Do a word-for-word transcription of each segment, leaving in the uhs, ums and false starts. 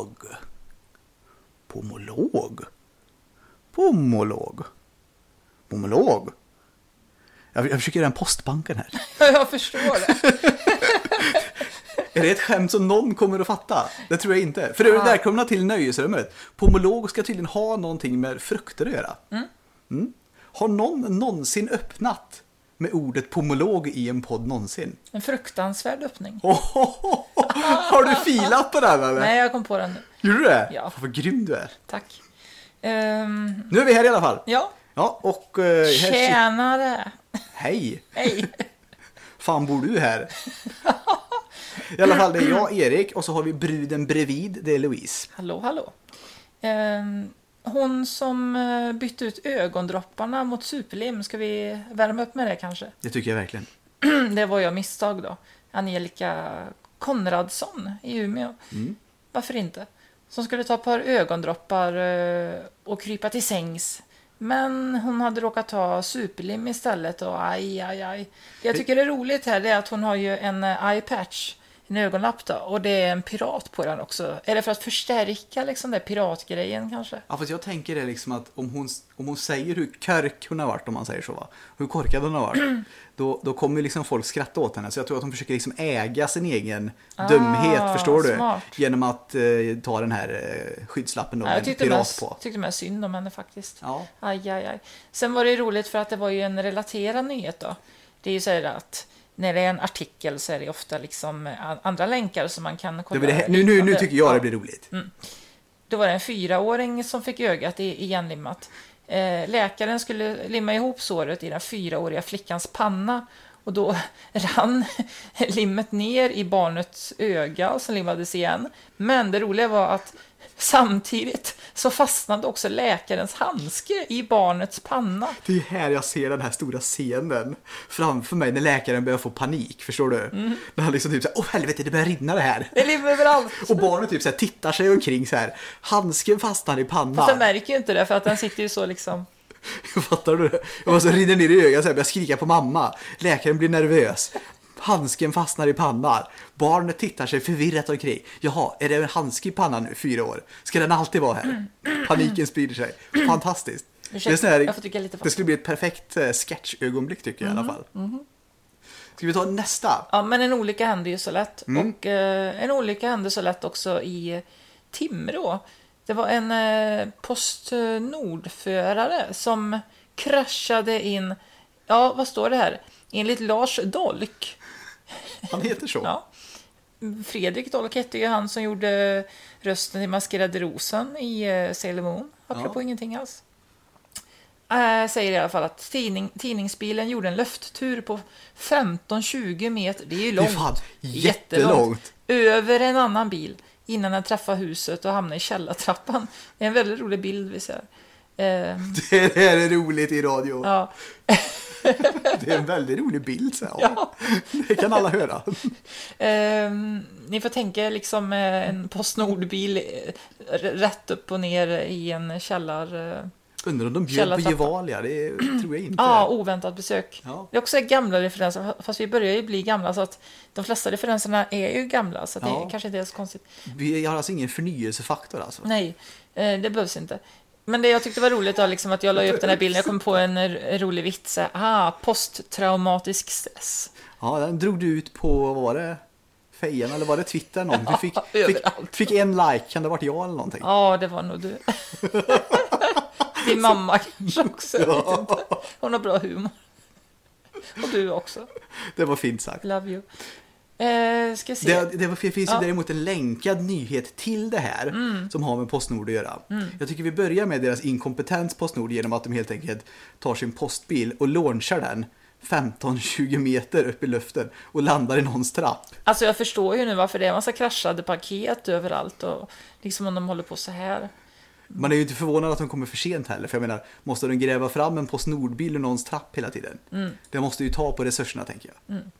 Pomolog. Pomolog. Pomolog. Pomolog. Jag, jag försöker göra en postbanken här. Jag förstår det. Är det ett skämt som någon kommer att fatta? Det tror jag inte. För det är välkomna till nöjesrummet. Pomolog ska tydligen ha någonting med frukter att göra. Mm. Mm. Har någon någonsin öppnat med ordet pomolog i en podd någonsin? En fruktansvärd öppning. Oh, oh, oh, oh. Har du filat på den eller? Nej, jag kom på den nu. Gjorde du det? Ja. Fan, vad grym du är. Tack. Um... Nu är vi här i alla fall. Ja. Ja, och... Uh, här... Tjänare. Hej. Hej. Fan, bor du här? I alla fall, det är jag, Erik, och så har vi bruden bredvid, det är Louise. Hallå, hallå. Um... Hon som bytte ut ögondropparna mot superlim, ska vi värma upp med det kanske? Det tycker jag verkligen. Det var jag misstag då. Angelica Konradsson i Umeå. Mm. Varför inte? Som skulle ta ett par ögondroppar och krypa till sängs. Men hon hade råkat ta superlim istället och aj, aj, aj. Det jag tycker är roligt här är att hon har ju en eye patch, en ögonlapp då, och det är en pirat på den också. Är det för att förstärka liksom det piratgrejen kanske? Ja, fast jag tänker det liksom att om hon, om hon säger hur körk hon har varit, om man säger så va, hur korkad hon har varit, då, då kommer liksom folk skratta åt henne. Så jag tror att hon försöker liksom äga sin egen ah, dumhet, förstår du? Smart. Genom att eh, ta den här eh, skyddslappen då, ja, jag tyckte pirat mest, på. tyckte mest synd om henne faktiskt. Ja. Aj, aj, aj. Sen var det roligt för att det var ju en relaterad nyhet då. Det är ju så här att när det är en artikel så är det ofta liksom andra länkar som man kan kolla. Det det här, nu, nu, nu tycker jag ja. det blir roligt. Mm. Då var det en fyraåring som fick ögat igenlimmat. Eh, läkaren skulle limma ihop såret i den fyraåriga flickans panna. Och då rann limmet ner i barnets öga som limmades igen. Men det roliga var att samtidigt så fastnade också läkarens handske i barnets panna. Det är här jag ser den här stora scenen framför mig när läkaren börjar få panik, förstår du? Mm. När han liksom typ såhär, åh helvete, det börjar rinna det här. Det rinner överallt. Och barnet typ såhär tittar sig omkring så här. Handsken fastnar i pannan. Fast den märker ju inte det för att den sitter ju så liksom. Fattar du? Och så rinner ner i ögat så här, börjar skrika på mamma. Läkaren blir nervös. Handsken fastnar i pannan. Barnet tittar sig förvirrat omkring. Jaha, är det en handske i pannan nu, fyra år? Ska den alltid vara här? Paniken sprider sig. Fantastiskt. Ursäkta, det, är sån här, jag får tycka lite det skulle bli ett perfekt sketchögonblick tycker jag mm. i alla fall. Mm. Ska vi ta nästa? Ja, men en olycka händer ju så lätt. Mm. Och eh, en olycka hände så lätt också i Timrå. Det var en eh, Postnord-förare som kraschade in. Ja, vad står det här? Enligt Lars Dolk. Han heter så. Ja. Fredrik Dolk hette ju han som gjorde rösten i Maskerade Rosen i uh, Sailor Moon. Apropå ja. ingenting alls. Äh, säger i alla fall att tidning, tidningsbilen gjorde en lufttur på femton till tjugo meter. Det är ju långt. Det är fan jättelångt. Över en annan bil innan den träffade huset och hamnade i källartrappan. Det är en väldigt rolig bild vi ser. Uh, det här är roligt i radio. Ja. Det är en väldigt rolig bild så. Ja. Det kan alla höra. Um, ni får tänka liksom en Postnordbil rätt upp och ner i en källar. Undrar om de bjöd på Gevalia, det tror jag inte. Ja, oväntat besök. Ja. Det är också gamla referenser, fast vi börjar ju bli gamla så att de flesta referenserna är ju gamla så att ja. det kanske inte är så konstigt. Vi har alltså ingen förnyelsefaktor alltså. Nej, det behövs inte. Men det jag tyckte var roligt då, liksom att jag la upp den här bilden. Jag kom på en rolig vits. Ah, posttraumatisk stress. Ja, den drog du ut på, vad var det? Fejan eller var det Twitter? Någon? Du fick, fick, fick en like, kan det ha varit jag eller någonting? Ja, det var nog du. Din mamma kanske också, jag vet inte. Hon har bra humor. Och du också. Det var fint sagt. Love you. Eh, ska se. Det, det, det finns ja. ju däremot en länkad nyhet till det här mm. som har med Postnord att göra. Mm. Jag tycker vi börjar med deras inkompetens Postnord genom att de helt enkelt tar sin postbil och launchar den femton till tjugo meter upp i luften och landar i någons trapp. Alltså jag förstår ju nu varför det är en massa kraschade paket överallt och liksom om de håller på så här. Man är ju inte förvånad att de kommer för sent heller. För jag menar, måste de gräva fram en Postnordbil i någons trapp hela tiden? Mm. Det måste ju ta på resurserna, tänker jag. Mm.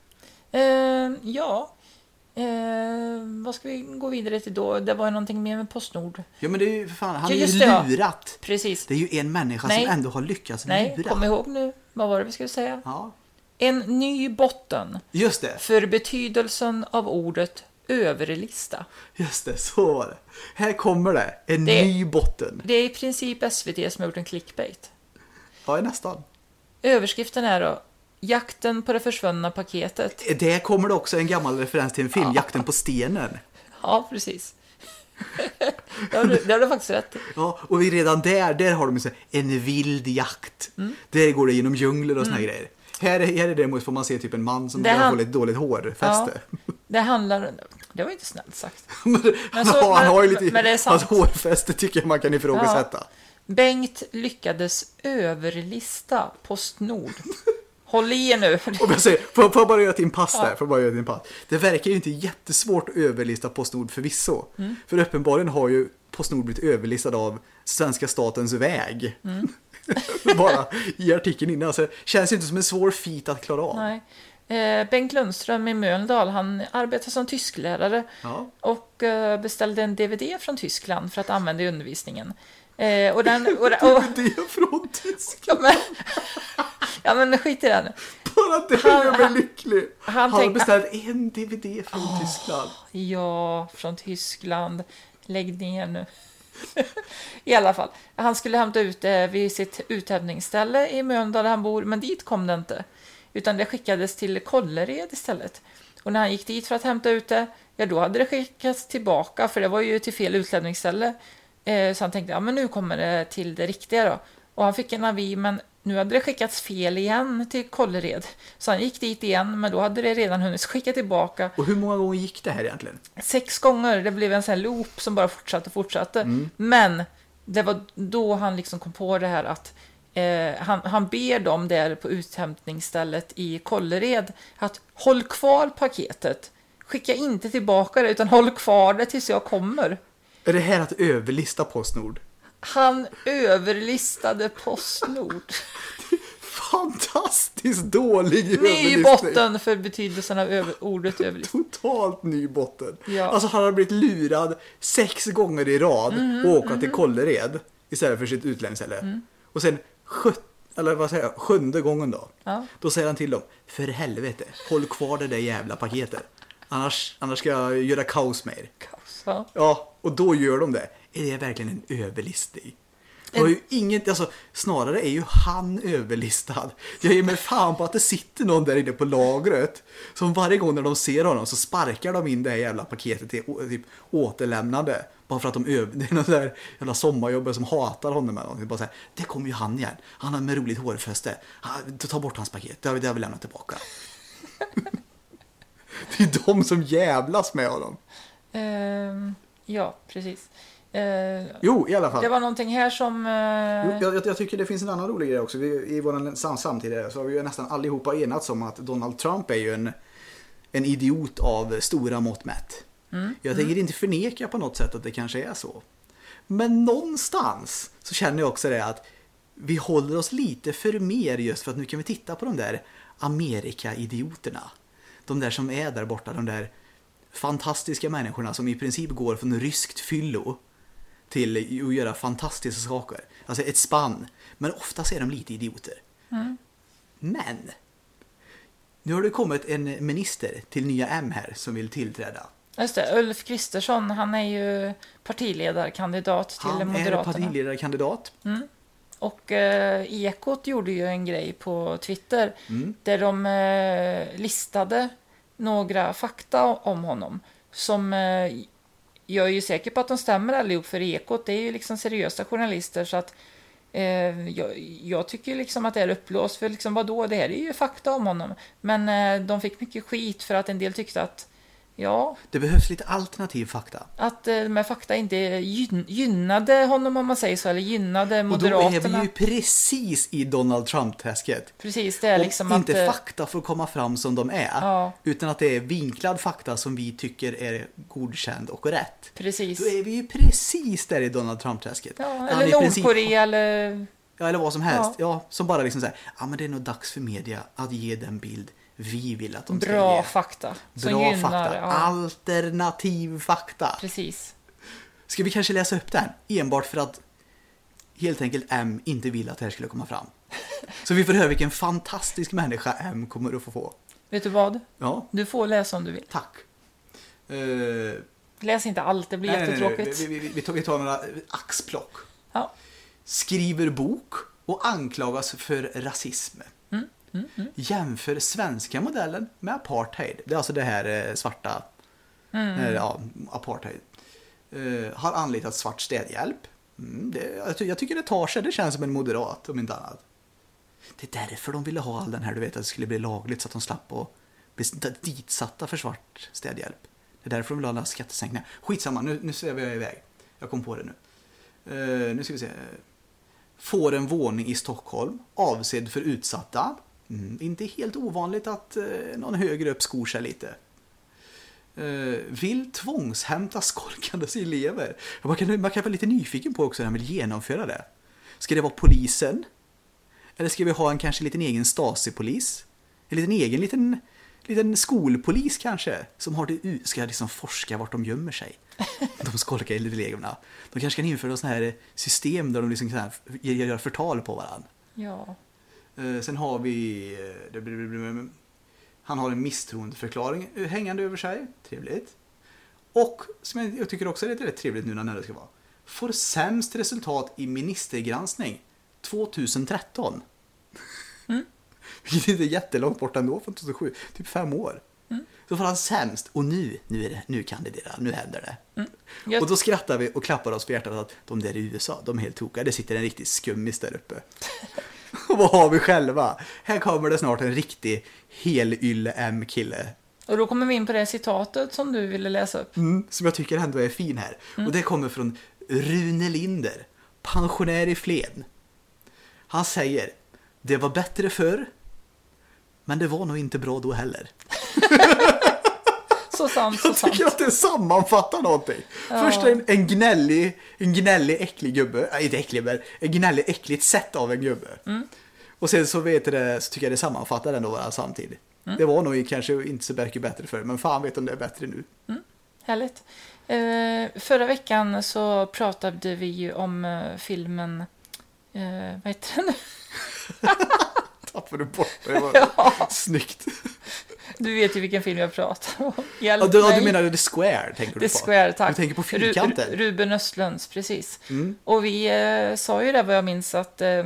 Eh, ja. Eh, vad ska vi gå vidare till då? Det var ju någonting mer med Postnord. Ja, men det är ju för fan, han ja, är ju det, lurat. Ja. Precis. Det är ju en människa Nej. som ändå har lyckats Nej, lura. kom ihåg nu. Vad var det vi skulle säga? Ja. En ny botten. Just det. För betydelsen av ordet överlista. Just det, så var det. Här kommer det, en Det- ny botten. Det är i princip S V T som har gjort en clickbait. Ja, nästan. Överskriften är då jakten på det försvunna paketet. Det kommer det också en gammal referens till en film, Jakten på stenen. Ja, precis. det, har du, det har du faktiskt rätt i. Ja, och vi redan där, där har de så här, en vild jakt. Mm. Där går det genom djungler och såna här grejer. Här, är- här är det däremot får man se typ en man som Det börjar han- få lite dåligt hårfäste. Ja, det handlar... Det var inte snällt sagt. men, Men han, så- har- han har ju men- lite... men det är sant. Hans hårfäste tycker jag man kan ifrågasätta. Bengt lyckades överlista Postnord. Håll i er nu. Om jag säger, får, får jag bara göra till en pass där? Får jag bara göra till en pass. Det verkar ju inte jättesvårt att överlista Postnord förvisso. Mm. För uppenbarligen har ju Postnord blivit överlistad av svenska statens väg. Mm. bara i artikeln innan. Så känns ju inte som en svår feat att klara av. Nej. Eh, Bengt Lundström i Mölndal, han arbetar som tysklärare Ja. och eh, beställde en D V D från Tyskland för att använda i undervisningen. Eh, och den, och, och, Det är från Tyskland. ja, men, ja men skit i den. Bara det Han- gör mig han- lycklig. han Han har tänk- beställt en D V D från Tyskland. Ja, från Tyskland. Lägg ner nu. I alla fall. Han skulle hämta ut det vid sitt uthämtningsställe i Mölndal där han bor, men dit kom det inte. Utan det skickades till Kållered istället. Och när han gick dit för att hämta ut det, ja då hade det skickats tillbaka, för det var ju till fel utlämningsställe. Eh, så han tänkte, ja men nu kommer det till det riktiga då. Och han fick en avi, men nu hade det skickats fel igen till Kållered. Så han gick dit igen, men då hade det redan hunnit skicka tillbaka. Och hur många gånger gick det här egentligen? Sex gånger, det blev en sån här loop som bara fortsatte och fortsatte. Mm. Men det var då han liksom kom på det här att eh, han, han ber dem där på uthämtningsstället i Kållered att håll kvar paketet. Skicka inte tillbaka det, utan håll kvar det tills jag kommer. Är det här att överlista Postnord? Han överlistade Postnord. Fantastiskt dålig Ny överlistning. botten för betydelsen av över, ordet överlistning. Totalt ny botten. Ja. Alltså han har blivit lurad sex gånger i rad och åka till Kållered istället för sitt utlämningsställe. Och sen sjut, eller vad säger jag, sjunde gången då. Ja. Då säger han till dem, för helvete, håll kvar det där jävla paketet. Annars, annars ska jag göra kaos med er. Kaos, ja. Ja, och då gör de det. Är det verkligen en överlistning? Det var ju inget, alltså, snarare är ju han överlistad. Jag ger mig fan på att det sitter någon där inne på lagret som varje gång när de ser honom så sparkar de in det här jävla paketet till å- typ, återlämnande. Bara för att de över... Det är någon där jävla sommarjobbare som hatar honom med någonting. Bara så här, det kommer ju han igen. Han har med roligt hårfäste. Han, ta bort hans paket. Det har vi, det har vi lämnat tillbaka. Det är de som jävlas med honom. Ehm, ja, precis. Eh, Jo, i alla fall. Det var någonting här som... eh, Jo, jag, jag tycker det finns en annan rolig grej också. Vi, I vår sam, samtid här så har vi ju nästan allihopa enats om att Donald Trump är ju en, en idiot av stora mått mätt. Mm. Jag tänker inte förneka på något sätt att det kanske är så. Men någonstans så känner jag också det att vi håller oss lite för mer just för att nu kan vi titta på de där Amerika-idioterna. De där som är där borta, de där fantastiska människorna som i princip går från ryskt fyllo till att göra fantastiska saker. Alltså ett spann. Men oftast är de lite idioter. Mm. Men nu har det kommit en minister till nya M här som vill tillträda. Just det, Ulf Kristersson, han är ju partiledarkandidat till Han är Moderaterna. partiledarkandidat. Och eh, Ekot gjorde ju en grej på Twitter Mm. där de eh, listade några fakta om honom som eh, jag är ju säker på att de stämmer allihop, för Ekot det är ju liksom seriösa journalister, så att eh, jag, jag tycker liksom att det är uppblåst, för liksom vadå, det här är ju fakta om honom. Men eh, de fick mycket skit för att en del tyckte att ja, Det behövs lite alternativ fakta. att eh, de här fakta inte gyn- gynnade honom, om man säger så, eller gynnade Och då Moderaterna. är vi ju precis i Donald Trump-träsket. Precis, det är Och liksom inte att... eh, fakta får komma fram som de är. Ja. Utan att det är vinklad fakta som vi tycker är godkänd och rätt. Precis. Då är vi ju precis där i Donald Trump-träsket. Ja, Där han eller i princip- Nordkorea eller... Ja, eller vad som helst. Ja. Ja. Som bara liksom säger, ja men det är nog dags för media att ge den bild vi vill att de ska Bra ge. fakta. Som Bra gynnar, fakta. ja. Alternativ fakta. Precis. Ska vi kanske läsa upp den? Enbart för att helt enkelt M inte vill att det här skulle komma fram. Så vi får höra vilken fantastisk människa M kommer att få få. Vet du vad? Ja, Du får läsa om du vill. tack. Uh, Läs inte allt, det blir nej, jättetråkigt. Nej, nej. Vi, vi, vi, tar, vi tar några axplock. Ja. Skriver bok och anklagas för rasism. Mm, mm, mm. Jämför svenska modellen med apartheid. Det är alltså det här eh, svarta Mm. eh, ja, apartheid. Eh, har anlitat svart städhjälp. Mm, det, jag, ty- jag tycker det tar sig. Det känns som en moderat om inte annat. Det är därför de ville ha all den här, du vet, att det skulle bli lagligt så att de slapp att bli ditsatta för svart städhjälp. Det är därför de vill ha alla skattesänkningar. Skitsamma, nu, nu svävar jag iväg. Jag kom på det nu. Uh, nu ska vi se. Får en våning i Stockholm avsedd för utsatta. Mm, inte helt ovanligt att uh, någon högre upp skor sig lite. Uh, vill tvångshämta skolkandes elever. Man kan, man kan vara lite nyfiken på också när man vill genomföra det. Ska det vara polisen? Eller ska vi ha en kanske liten egen Stasi-polis? En liten egen liten, liten skolpolis kanske? Som har det, ska liksom forska vart de gömmer sig. De skolkar eleverna. De kanske kan införa sådana här system där de liksom kan göra förtal på varandra. Ja. Uh, sen har vi... Uh, han har en misstroendeförklaring hängande över sig. Trevligt. Och som jag, jag tycker också är rätt trevligt nu när det ska vara. Får sämst resultat i ministergranskning tjugohundratretton. Mm. Vilket inte är jättelångt bort ändå från tjugohundrasju. Typ fem år. Mm. Då får han sämst. Och nu, nu, är det, nu kandiderar nu händer det. Mm. Jag... Och då skrattar vi och klappar oss på hjärtat att de där i U S A, de är helt tokiga. Det sitter en riktig skummis där uppe. Och vad har vi själva? Här kommer det snart en riktig helylle M-kille. Och då kommer vi in på det citatet som du ville läsa upp. Mm, som jag tycker ändå är fin här. Mm. Och det kommer från Rune Linder, pensionär i Flen. Han säger, det var bättre förr, men det var nog inte bra då heller. Så sant, så jag sant. tycker att det sammanfattar någonting. Ja. Först en, en gnällig, en gnällig äcklig gubbe. Nej, inte äcklig, men en gnällig äckligt sätt av en gubbe. Mm. Och sen så, vet det, så tycker jag det sammanfattar ändå vara samtidigt. Mm. Det var nog kanske inte så mycket bättre för, men fan vet om det är bättre nu. Mm. Härligt. Eh, förra veckan så pratade vi ju om eh, filmen, eh, vad heter den? Tappade du bort det? Var ja. Snyggt. Du vet ju vilken film jag pratar om. Ja, du, ja, du menar The Square, tänker du på? The Square, tack. Du tänker på fyrkanten. Ru- Ruben Östlunds, precis. Mm. Och vi eh, sa ju det, vad jag minns, att eh,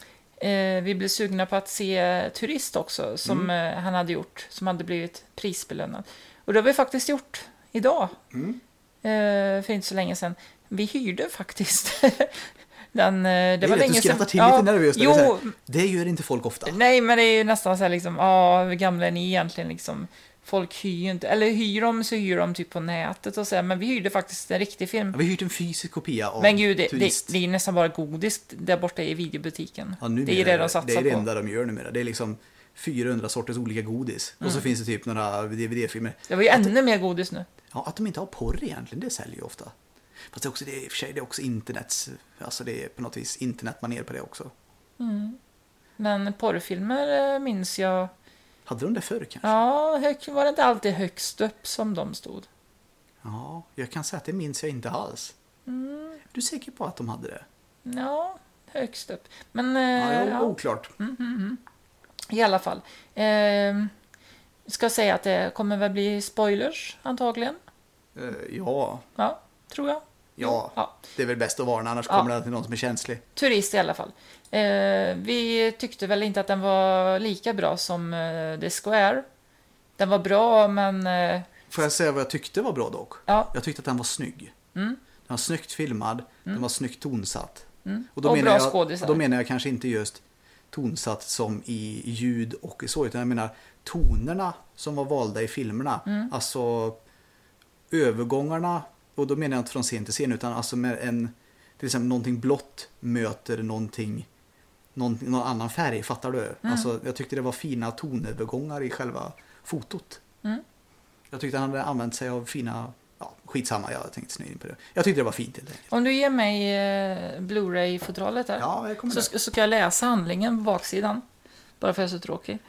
eh, vi blev sugna på att se Turist också, som mm. eh, han hade gjort, som hade blivit prisbelönad. Och det har vi faktiskt gjort idag, mm. eh, för inte så länge sedan. Vi hyrde faktiskt den, det, det var vet, länge du skrattar sedan. till Ja, lite nervöst. jo, det gör inte folk ofta. Nej, men det är ju nästan så här liksom, ja, hur gamla är ni egentligen liksom? Folk hyr ju inte, eller hyr de så hyr de typ på nätet och så här, men vi hyrde faktiskt en riktig film. Ja, vi hyrde en fysisk kopia av Men gud, det, Turist. det, det är nästan bara godis där borta i videobutiken. Ja, det är det de satsar på. Det är det enda de gör numera. Det är liksom fyrahundra sorters olika godis. Mm. Och så finns det typ några D V D-filmer. Det var ju att, ännu mer godis nu. Ja, att de inte har porr egentligen, det säljer ju ofta. Fast det är också, det är, i och för sig, det är också internets, alltså det är på något vis internetmanér på det också. Mm. Men porrfilmer minns jag. Hade de det förr kanske? Ja, hög, var det inte alltid högst upp som de stod? Ja, jag kan säga att det minns jag inte alls. Mm. Är du säker på att de hade det? Ja, högst upp. Men, ja, eh, ja, oklart. Mm, mm, mm. I alla fall. Eh, ska säga att det kommer väl bli spoilers antagligen. Uh, ja. Ja, tror jag. Ja, ja, det är väl bäst att varna, annars ja. kommer det till någon som är känslig. Turist i alla fall. Eh, vi tyckte väl inte att den var lika bra som eh, The Square. Den var bra, men... Eh... Får jag säga vad jag tyckte var bra dock? Ja. Jag tyckte att den var snygg. Mm. Den var snyggt filmad, mm. den var snyggt tonsatt. Mm. Och, då, och menar bra jag, skådisar. då menar jag kanske inte just tonsatt som i ljud och så, utan jag menar tonerna som var valda i filmerna. Mm. Alltså övergångarna, och då menar jag inte från scen till scen, utan alltså med en, till exempel någonting blått möter någonting, någon, någon annan färg, fattar du? Mm. Alltså, jag tyckte det var fina tonövergångar i själva fotot. Mm. Jag tyckte han hade använt sig av fina, ja, skitsamma, jag tänkte snöja in på det. Jag tyckte det var fint helt enkelt. Om du ger mig eh, Blu-ray-fodralet här, ja, jag kommer så, så ska jag läsa handlingen på baksidan. Bara för att jag är så tråkig.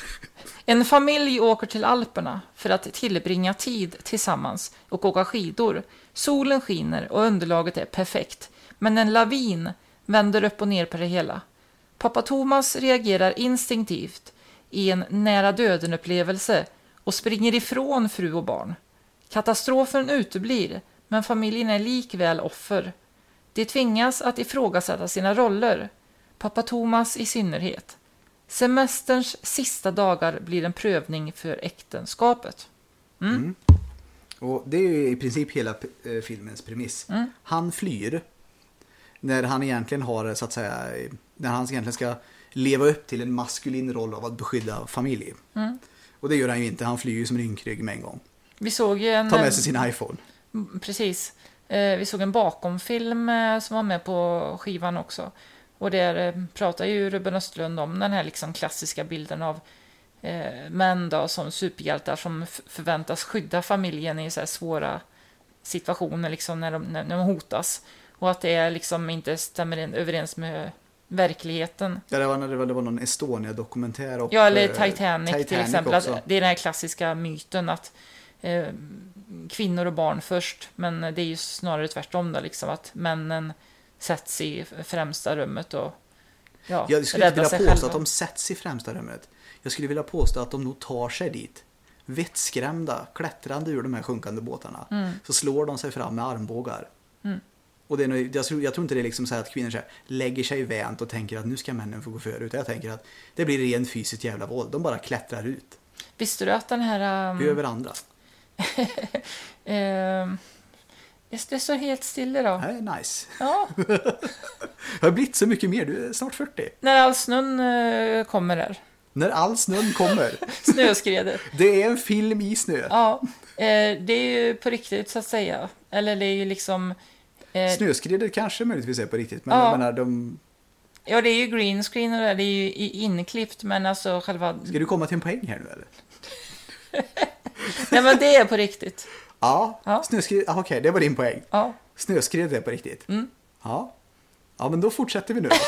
En familj åker till Alperna för att tillbringa tid tillsammans och åka skidor. Solen skiner och underlaget är perfekt. Men en lavin vänder upp och ner på det hela. Pappa Thomas reagerar instinktivt i en nära döden-upplevelse och springer ifrån fru och barn. Katastrofen uteblir, men familjen är likväl offer. De tvingas att ifrågasätta sina roller, pappa Thomas i synnerhet. Semesterns sista dagar blir en prövning för äktenskapet. Mm. Mm. Och det är ju i princip hela eh, filmens premiss. Mm. Han flyr när han egentligen har, så att säga, när han egentligen ska leva upp till en maskulin roll av att beskydda familj. Mm. Och det gör han ju inte, han flyr ju som en ynkrygg med en gång. Vi såg ju en... Ta med sig sin iPhone. Precis. Eh, vi såg en bakomfilm eh, som var med på skivan också. Och där eh, pratar ju Ruben Östlund om den här liksom klassiska bilden av eh, män då, som superhjältar som f- förväntas skydda familjen i så här svåra situationer liksom, när, de, när, när de hotas. Och att det liksom inte stämmer in, överens med verkligheten. Ja, det var, det var, det var någon Estonia-dokumentär. Och, ja, eller eh, Titanic, Titanic till exempel. också. Att det är den här klassiska myten att eh, kvinnor och barn först. Men det är ju snarare tvärtom då, liksom, att männen sätts i främsta rummet och ja, Jag skulle inte räddar vilja sig påstå själva. att de sätts i främsta rummet. Jag skulle vilja påstå att de nog tar sig dit. Vettskrämda, klättrande ur de här sjunkande båtarna. Mm. Så slår de sig fram med armbågar. Mm. Och det är nog, jag, tror, jag tror inte det är liksom så här att kvinnor så här, lägger sig i vänt och tänker att nu ska männen få gå före. Utan jag tänker att det blir rent fysiskt jävla våld. De bara klättrar ut. Visste du att den här... Um, Över andra. eh, det står helt still idag. Det är nice. Ja, Jag har blivit så mycket mer, du är snart fyrtio. när all snön eh, kommer där. När all snön kommer. Snöskredet. Det är en film i snö. Ja, eh, det är ju på riktigt så att säga. Eller det är ju liksom... Eh, Snöskredet kanske möjligtvis är på riktigt. Men Ja. jag menar, de... ja, det är ju green screen och det, det är ju i- inklippt, men alltså själva... Ska du komma till en poäng här nu eller? Nej, men det är på riktigt. Ja, Ja. snöskred... ah, okej, det var din poäng. Ja. Snöskredet är på riktigt. Mm. Ja. Ja, men då fortsätter vi nu då.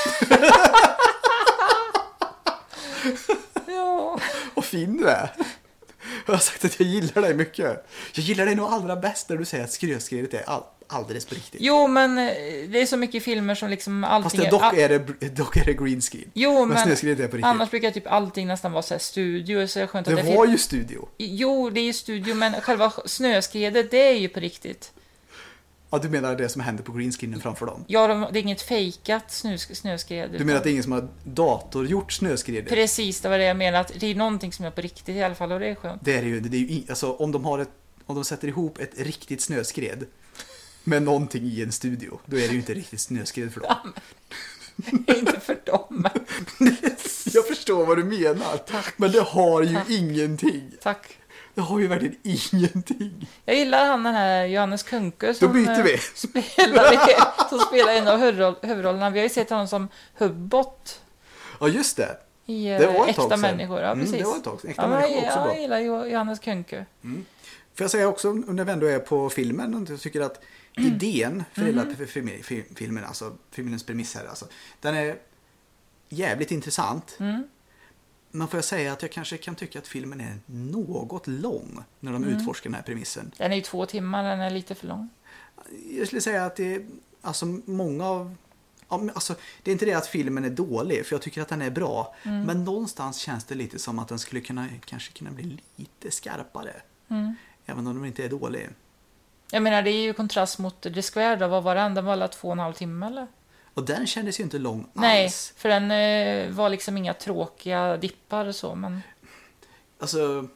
Ja. Vad fin du är. Jag har sagt att jag gillar dig mycket. Jag gillar dig nog allra bäst när du säger att snöskredet är all... alldeles på riktigt. Jo, men eh, det är så mycket filmer som liksom allting... Fast det, dock, är det, dock är det green screen. Jo, men, men snöskredet är på riktigt. annars brukar typ allting nästan vara så här studio, så är det skönt det att det var fin- ju studio. Jo, det är ju studio, men själva snöskredet, det är ju på riktigt. Ja, du menar det som händer på green screenen framför dem? Ja, de, det är inget fejkat snösk- snöskred. Du menar att det är ingen som har datorgjort snöskredet? Precis, det var det jag menade. Att det är någonting som är på riktigt i alla fall, och det är skönt. Det är det ju, det är ju i- alltså, om de har ett, om de sätter ihop ett riktigt snöskred med någonting i en studio, då är det ju inte riktigt snöskred för dem. Inte för dem. Jag förstår vad du menar, Tack. men det har ju Tack. ingenting. Tack. Det har ju verkligen ingenting. Jag gillar han den här Johannes Kuhnke Då som, byter vi. eh, spelar, som spelar en av huvudroll- huvudrollerna. Vi har ju sett honom som Hubbot Ja, just det. i eh, Det var ett tag Äkta sedan. människor. Ja, Mm, precis. det var ett tag sedan. Äkta ja, men, människor också ja, bra. jag gillar ju Johannes Kuhnke. Får jag säga också, när vi ändå är på filmen, jag tycker att idén för hela film- film- filmen, alltså filmens premiss här, alltså, den är jävligt intressant. Mm. Men får jag säga att jag kanske kan tycka att filmen är något lång när de Mm. utforskar den här premissen. Den är ju två timmar, den är lite för lång. Jag skulle säga att det är, alltså många av, ja, men alltså, det är inte det att filmen är dålig, för jag tycker att den är bra. Mm. Men någonstans känns det lite som att den skulle kunna, kanske kunna bli lite skarpare. Mm. Även om den inte är dålig. Jag menar, det är ju kontrast mot The Square då. Vad var den? Den var alla två och en halv timme, eller? Och den kändes ju inte lång Nej, alls. för den eh, var liksom inga tråkiga dippar och så, men... Alltså,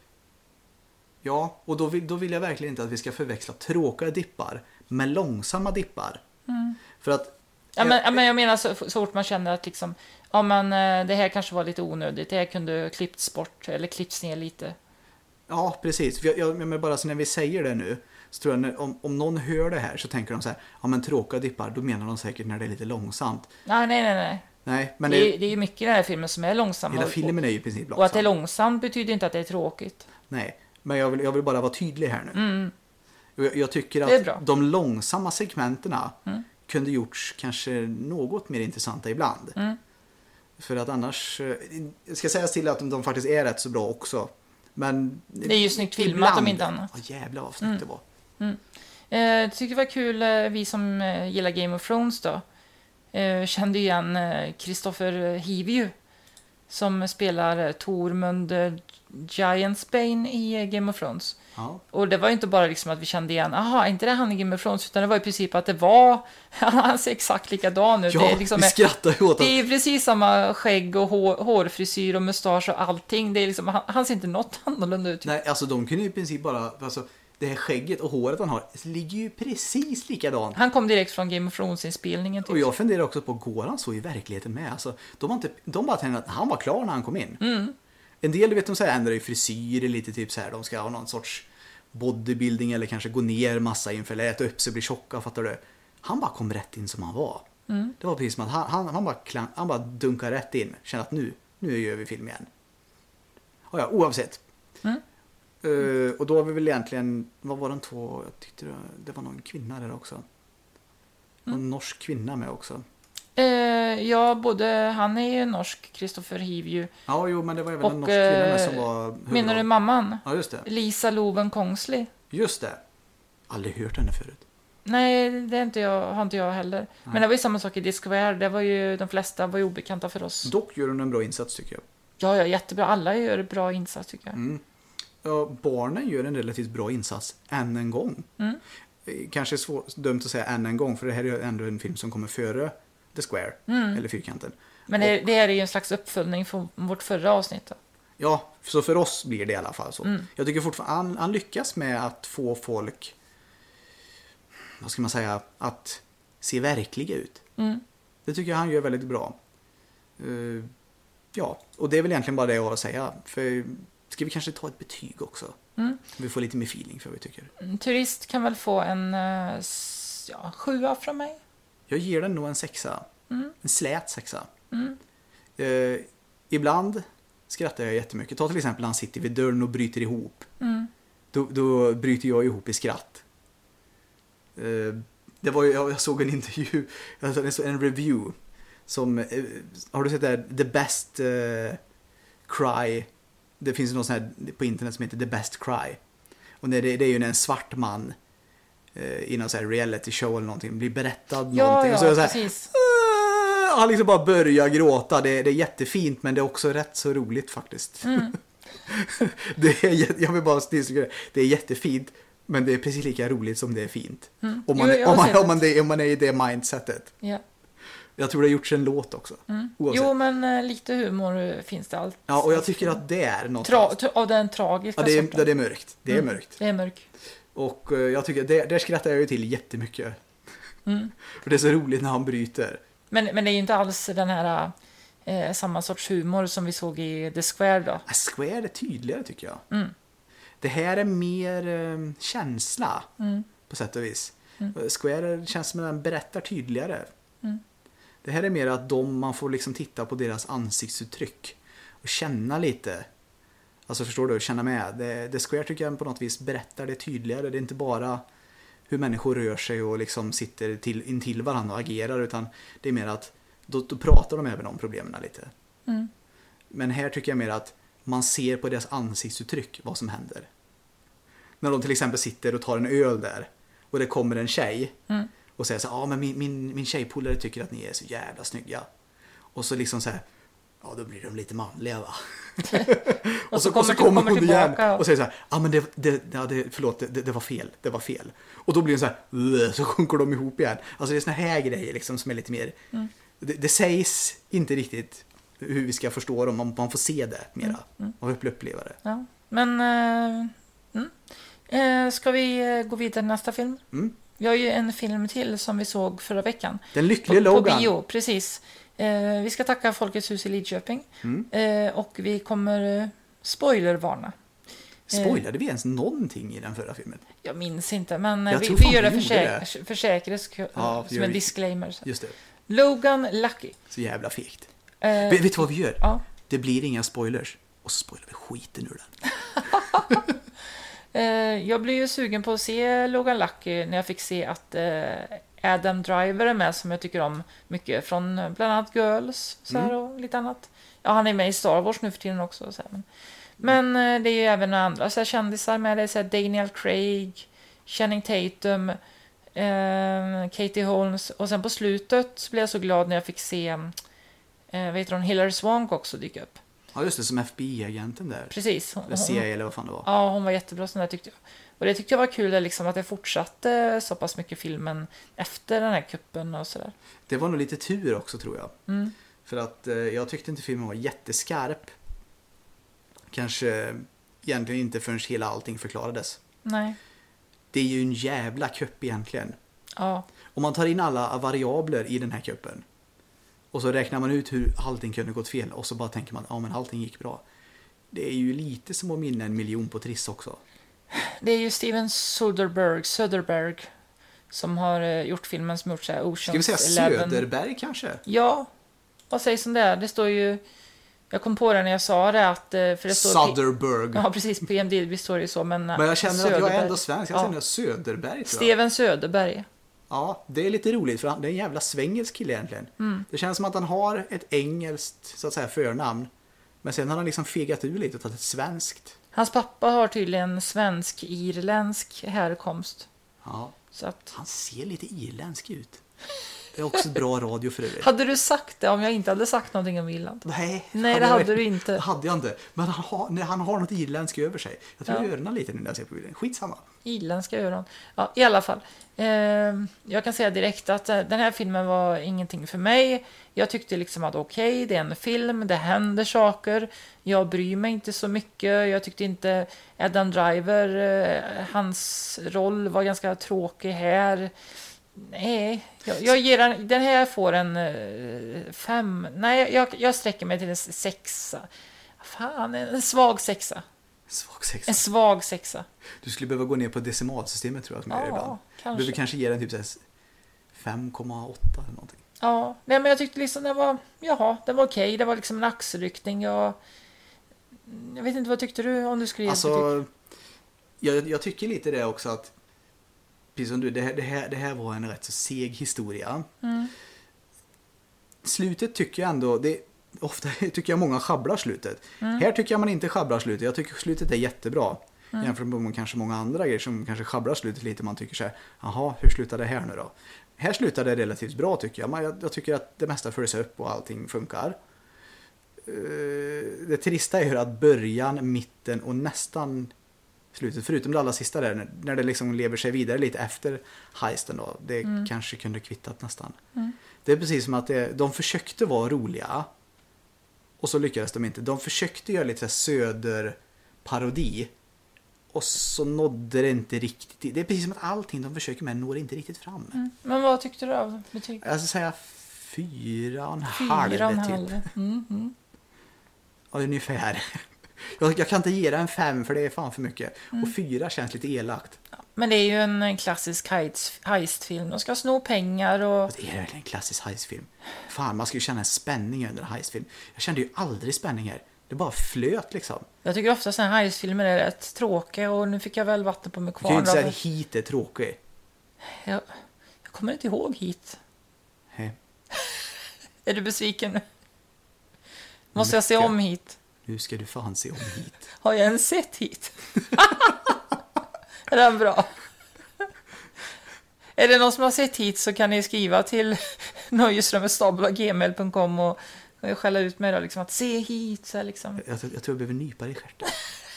ja, och då vill, då vill jag verkligen inte att vi ska förväxla tråkiga dippar med långsamma dippar. Mm. För att... Ja, men, ja, men jag menar så, så fort man känner att liksom, ja, men, eh, det här kanske var lite onödigt. Det här kunde klippts bort eller klippts ner lite. Ja, precis. För jag, jag, men bara så när vi säger det nu, så tror jag när, om, om någon hör det här så tänker de så här, ja men tråkiga dippar, då menar de säkert när det är lite långsamt. Nej, nej, nej. nej. Nej, men Det, det, är, det är ju mycket i den här filmen som är långsam. hela och- filmen är ju i princip långsam. Och att det är långsamt betyder inte att det är tråkigt. Nej, men jag vill, jag vill bara vara tydlig här nu. Mm. Och Jag, jag tycker Det är bra. att de långsamma segmenterna Mm. kunde gjorts kanske något mer intressanta ibland. Mm. För att annars, eh, jag ska säga till att de, de faktiskt är rätt så bra också. Men Det är ju snyggt filmat om inte annat. Ja, jävlar vad snyggt det var. Eh, jag tyckte det var kul, eh, vi som eh, gillar Game of Thrones då. Eh, kände igen eh, Christopher Hivju. som spelar Tormund Giantsbane i Game of Thrones. Ja. Och det var ju inte bara liksom att vi kände igen, aha, inte det han i Game of Thrones, utan det var i princip att det var, han ser exakt likadan ut. Ja, det är liksom, vi skrattar ju åt det är precis samma skägg och hår, hårfrisyr och mustasch och allting. Det är liksom, han, han ser inte något annorlunda ut. Nej, alltså de kunde ju i princip bara, alltså det här skägget och håret han har ligger ju precis likadant. Han kom direkt från Game of Thrones-inspelningen. Typ. Och jag funderar också på, går han så i verkligheten med? Alltså, de, har inte, de bara tänkte att han var klar när han kom in. Mm. En del, du vet, de så här ändrar ju frisyrer lite typ så här. De ska ha någon sorts bodybuilding eller kanske gå ner massa inför eller äta upp sig och bli tjocka, fattar du? Han bara kom rätt in som han var. Mm. Det var precis som att han, han, han, bara, klang, han bara dunkar rätt in. Känner att nu, nu gör vi film igen. Och ja, oavsett. Mm. Uh, och då har vi väl egentligen, vad var de två? Jag tyckte det, det var någon kvinna där också. Någon mm. norsk kvinna med också. Eh, ja, både han är ju norsk, Christopher Reeve ju. Ja, jo, men det var även och, en norsk kvinna med som var huvudroll. Menar du mamman? Ja, just det. Lisa Loven Kongsley. Just det. Aldrig hört henne förut. Nej, det är inte jag, har inte jag heller. Nej. Men det var ju samma sak i Discover. Det var ju, de flesta var ju obekanta för oss. Dock gör hon en bra insats, tycker jag. Ja, ja, jättebra. Alla gör en bra insats, tycker jag. Mm. Ja, barnen gör en relativt bra insats än en gång. Mm. Kanske svår, dumt att säga än en gång, för det här är ändå en film som kommer före The Square, mm. eller Fyrkanten. Men det, det här är ju en slags uppföljning från vårt förra avsnitt då. Ja, så för oss blir det i alla fall så. Mm. Jag tycker fortfarande han, han lyckas med att få folk, vad ska man säga, att se verkliga ut. Mm. Det tycker jag han gör väldigt bra. Uh, ja, och det är väl egentligen bara det jag har att säga. För ska vi kanske ta ett betyg också? Mm. Vi får lite mer feeling för vad vi tycker. En turist kan väl få en ja, sjua från mig. Jag ger den nog en sexa. Mm. En slät sexa. Mm. Uh, ibland skrattar jag jättemycket. Ta till exempel när han sitter vid dörren och bryter ihop. Mm. Då, då bryter jag ihop i skratt. Uh, det var ju, jag såg en intervju, en review som, uh, har du sett det här, The Best uh, Cry? Det finns något sånt här på internet som heter The Best Cry. Och det, det är ju när en svart man uh, i någon sån här reality show eller någonting blir berättad ja, någonting. Ja, och så är det så här, precis. Uh, han liksom bara börjar gråta. Det, det är jättefint, men det är också rätt så roligt faktiskt. Mm. det är, jag vill bara stilla, det är jättefint, men det är precis lika roligt som det är fint. Mm. Om, man, jo, om, man, om, man, det, om man är i det mindsetet. Ja. Jag tror det har gjorts en låt också. Mm. Jo, men uh, lite humor finns det allt. Ja, och jag tycker att det är något. Tra- tra- av den tragiska ja, det är, sorten. det är mörkt. Det är mm. mörkt. Det är mörkt. Och uh, jag tycker, det, där skrattar jag ju till jättemycket. Mm. För det är så roligt när han bryter. Men, men det är ju inte alls den här eh, samma sorts humor som vi såg i The Square då. A Square är tydligare, tycker jag. Mm. Det här är mer eh, känsla mm. på sätt och vis. Mm. Square känns som att den berättar tydligare. Mm. Det här är mer att de, man får liksom titta på deras ansiktsuttryck och känna lite. Alltså förstår du, känna med. Det, det Square tycker jag på något vis berättar det tydligare. Det är inte bara hur människor rör sig och liksom sitter till, in till varandra och agerar, utan det är mer att då, då pratar de även om problemen lite. Mm. Men här tycker jag mer att man ser på deras ansiktsuttryck vad som händer. När de till exempel sitter och tar en öl där och det kommer en tjej mm. och säger så här, ja, men min, min, min tjejpolare tycker att ni är så jävla snygga. Och så liksom så här, ja, då blir de lite manliga, va? och, och så, så och så kommer hon igen och... och säger så här, ja, men det, det, ja, det, förlåt, det, det var fel, det var fel. Och då blir det så här, så sjunker de ihop igen. Alltså det är såna här grejer liksom som är lite mer, mm. det, det sägs inte riktigt hur vi ska förstå dem, om man får se det mera mm. Mm. och uppleva det. Ja, men äh, mm. äh, ska vi gå vidare till nästa film? Mm. Vi har ju en film till som vi såg förra veckan. Den lyckliga på, Logan. På bio, precis. Eh, vi ska tacka Folkets hus i Lidköping. Mm. Eh, och vi kommer eh, spoilervarna. Spoilade vi ens någonting i den förra filmen? Jag minns inte, men jag vi, tror vi fan gör det vi för, säk- det. för säkerhets skull, ja, som en disclaimer. Så. Just det. Logan Lucky. Så jävla fegt. Eh, vet, vet du vad vi gör? Ja. Det blir inga spoilers. Och så spoilar vi skiten ur den. eh, jag blev ju sugen på att se Logan Lucky när jag fick se att eh, Adam Driver är med, som jag tycker om mycket, från bland annat Girls så här, mm. och lite annat. Ja, han är med i Star Wars nu för tiden också. Så här, men men mm. det är ju även andra så här, kändisar med. Det är så här, Daniel Craig, Channing Tatum, eh, Katie Holmes. Och sen på slutet blev jag så glad när jag fick se eh, vet du, Hilary Swank också dyka upp. Ja, just det, som F B I-agenten där. Precis. Hon, eller C I A eller vad fan det var. Ja, hon var jättebra sån där tyckte jag. Och det tyckte jag var kul liksom, att det fortsatte så pass mycket filmen efter den här kuppen och sådär. Det var nog lite tur också, tror jag. Mm. För att eh, jag tyckte inte filmen var jätteskarp. Kanske egentligen inte förrän hela allting förklarades. Nej. Det är ju en jävla kupp egentligen. Ja. Om man tar in alla variabler i den här kuppen och så räknar man ut hur allting kunde gått fel och så bara tänker man, ja men allting gick bra. Det är ju lite som att minna en miljon på Triss också. Det är ju Steven Soderbergh, Soderbergh som har eh, gjort filmen som gjort så här Ocean's Ska vi säga Eleven. Söderberg kanske? Ja, vad sägs om det? Det står ju... Jag kom på det när jag sa det att... eh, För det står Söderberg. Ja, precis. På I M D B står det så, men... Men jag känner Söderberg. att jag är ändå svensk. Jag Ja. känner Söderberg, tror jag. Steven Söderberg. Ja, det är lite roligt för han, det är en jävla svengelsk kille egentligen. Mm. Det känns som att han har ett engelskt, så att säga, förnamn. Men sen har han liksom fegat ur lite och tagit ett svenskt. Hans pappa har tydligen svensk-irländsk härkomst. Ja, Så att... han ser lite irländsk ut. Det är också bra radio för övrigt. Hade du sagt det om jag inte hade sagt någonting om Irland? Nej, Nej, det hade du inte. Det hade jag inte. Men han har, nej, han har något irländsk över sig. Jag tror Ja. jag öronar lite nu när jag ser på bilden. Skitsamma. Irländska öron. Ja, i alla fall. Eh, jag kan säga direkt att eh, den här filmen var ingenting för mig. Jag tyckte liksom att okej, okay, det är en film, det händer saker. Jag bryr mig inte så mycket. Jag tyckte inte Adam Driver, eh, hans roll var ganska tråkig här. Nej, jag, jag ger den, den här får en eh, fem. Nej, jag, jag sträcker mig till en sexa. Fan, en, en svag sexa. Svag sexa. En svag sexa. Du skulle behöva gå ner på decimalsystemet, tror jag, som jag gör Ja, ibland. kanske. Du behöver kanske ge den typ så här fem komma åtta eller någonting. Ja, nej, men jag tyckte liksom det var, jaha, det var okej. Det var liksom en axelryckning. Jag, jag vet inte, vad tyckte du om du skulle ge Alltså, jag, jag tycker lite det också att precis som du, det här, det här, det här var en rätt så seg historia. Mm. Slutet tycker jag ändå, det, ofta tycker jag många schabblar slutet. Mm. Här tycker jag man inte schabblar slutet. Jag tycker slutet är jättebra. Mm. Jämfört med kanske många andra grejer som kanske schabblar slutet lite. Man tycker så här, jaha, hur slutar det här nu då? Här slutar det relativt bra, tycker jag. Man, jag, jag tycker att det mesta följs upp och allting funkar. Uh, det trista är ju att början, mitten och nästan slutet, förutom det allra sista där, när, när det liksom lever sig vidare lite efter heisten då, det Mm. kanske kunde kvittat nästan. Mm. Det är precis som att det, de försökte vara roliga och så lyckades de inte. De försökte göra lite söderparodi och så nådde det inte riktigt. Det är precis som att allting de försöker med når inte riktigt fram. Mm. Men vad tyckte du av betyg? Jag ska säga fyra och en Fyra och en halv halv. typ. Mm, mm. Ja, ungefär. Jag, jag kan inte ge det en fem för det är fan för mycket. Mm. Och fyra känns lite elakt. Ja, men det är ju en klassisk heist, heistfilm. De ska sno pengar och... Det är verkligen en klassisk heistfilm. Fan, man ska ju känna en spänning under en heistfilm. Jag kände ju aldrig spänning här. Det bara flöt liksom. Jag tycker ofta sådana här heistfilmer är rätt tråkiga och nu fick jag väl vatten på mig Du kan ju kvar. inte säga då. att hit är tråkig. Jag, jag kommer inte ihåg hit. Hej. Är du besviken nu? Måste jag se Mycket. om hit? Nu ska du fan se om hit. Har jag ens sett hit? Är den bra? Är det någon som har sett hit så kan ni skriva till nöjesrummet snabel-a gmail punkt com och skälla ut mig då, liksom att se hit så här, liksom. Jag, jag, jag tror jag behöver nypa dig i stjärten.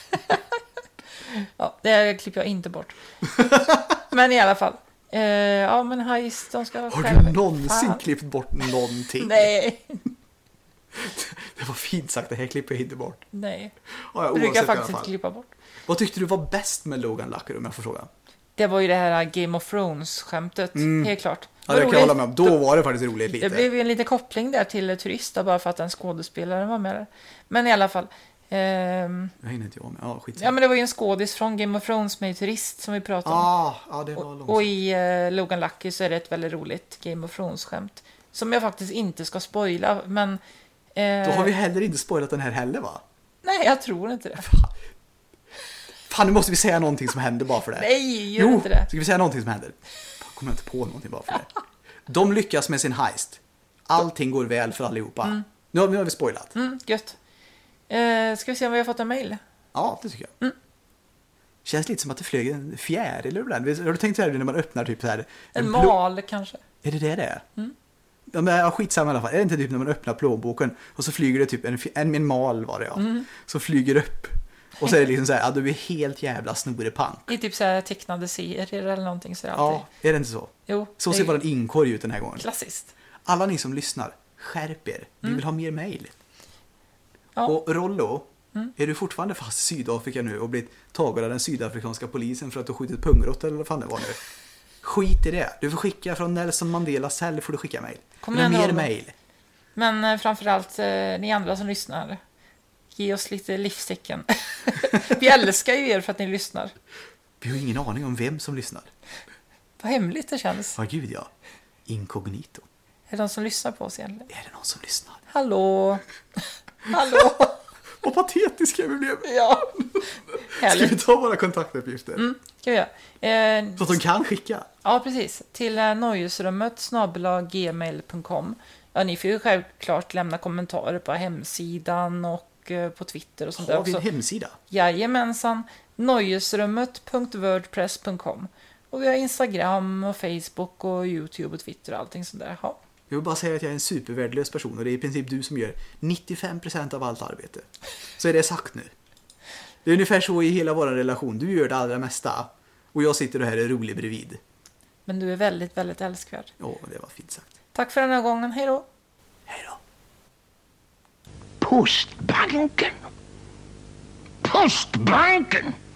Ja, det här klipper jag inte bort. Men i alla fall. Eh, ja, men heist, de ska Har själva- du någonsin Fan. klippt bort någonting? Nej, Det var fint sagt, det här klipper jag inte bort. nej. Ja, ja, Det brukar jag oavsett i alla faktiskt inte fall. klippa bort. Vad tyckte du var bäst med Logan Lucky, om jag får fråga? Det var ju det här Game of Thrones-skämtet, Mm. helt klart. Ja, det kan jag Roligt. hålla med om. Då var det faktiskt roligt lite. Det blev ju en liten koppling där till Turista bara för att en skådespelare var med där. Men i alla fall. ehm, Jag hinner inte jag med. Ja, skit. ja, men det var ju en skådis från Game of Thrones med Turist som vi pratade om. ah, ja, det var Och, långsamt. och i eh, Logan Lucky så är det ett väldigt roligt Game of Thrones-skämt. Som jag faktiskt inte ska spoila, men... eh, Då har vi heller inte spoilat den här heller, va? Nej, jag tror inte det. Fan, nu måste vi säga någonting som händer bara för det. Nej, gör Jo, inte det. ska vi säga någonting som händer? Fan, kommer jag inte på någonting bara för det. De lyckas med sin heist. Allting går väl för allihopa. Mm. Nu, har, nu har vi spoilat. Mm, gött. Eh, ska vi se om vi har fått en mail? Ja, det tycker jag. Mm. Känns lite som att det flög en fjäril över den. Har du tänkt så här när man öppnar typ så här En blå- mal kanske? Är det det det är? Mm. Ja, men, ja, skitsamma i alla fall. Är det inte typ när man öppnar plånboken och så flyger det typ en, en, en mal var det ja. Mm. Så flyger upp. Och så är det liksom så här, ja, du är helt jävla snorepank. I typ så här tecknade serier eller någonting så är det ja, alltid. är det inte så? Jo. Så ser bara en inkorg ut den här gången. Klassiskt. Alla ni som lyssnar, skärp er. Vi mm. vill ha mer mejl. Ja. Och Rollo, mm. är du fortfarande fast i Sydafrika nu och blivit tagen av den sydafrikanska polisen för att du skjutit pungrott eller vad fan det var nu? Skit i det. Du får skicka från Nelson Mandela cell får du skicka mejl. Kommer mer mejl. Men eh, framförallt eh, ni andra som lyssnar, ge oss lite livstecken. Vi älskar ju er för att ni lyssnar. Vi har ingen aning om vem som lyssnar. Vad hemligt det känns. Ja, gud ja. Inkognito. Är det någon som lyssnar på oss egentligen? Är det någon som lyssnar? Hallå? Hallå? Vad patetiska vi blev. Ja. Ska vi ta våra kontaktuppgifter? Mm, ska vi göra. Eh, Så att de kan skicka? Ja, precis. Till eh, nöjesrummet snabel-a gmail punkt com. Ja, ni får ju självklart lämna kommentarer på hemsidan och eh, på Twitter och sånt där. Har vi en hemsida? Jajamensan. nöjesrummet punkt wordpress punkt com. Och vi har Instagram och Facebook och YouTube och Twitter och allting sånt där. Ja. Jag vill bara säga att jag är en supervärdelös person och det är i princip du som gör nittiofem procent av allt arbete. Så är det sagt nu. Det är ungefär så i hela vår relation. Du gör det allra mesta och jag sitter här och är rolig bredvid. Men du är väldigt, väldigt älskvärd. Ja, det var fint sagt. Tack för den här gången. Hej då. Hej då. Postbanken. Postbanken.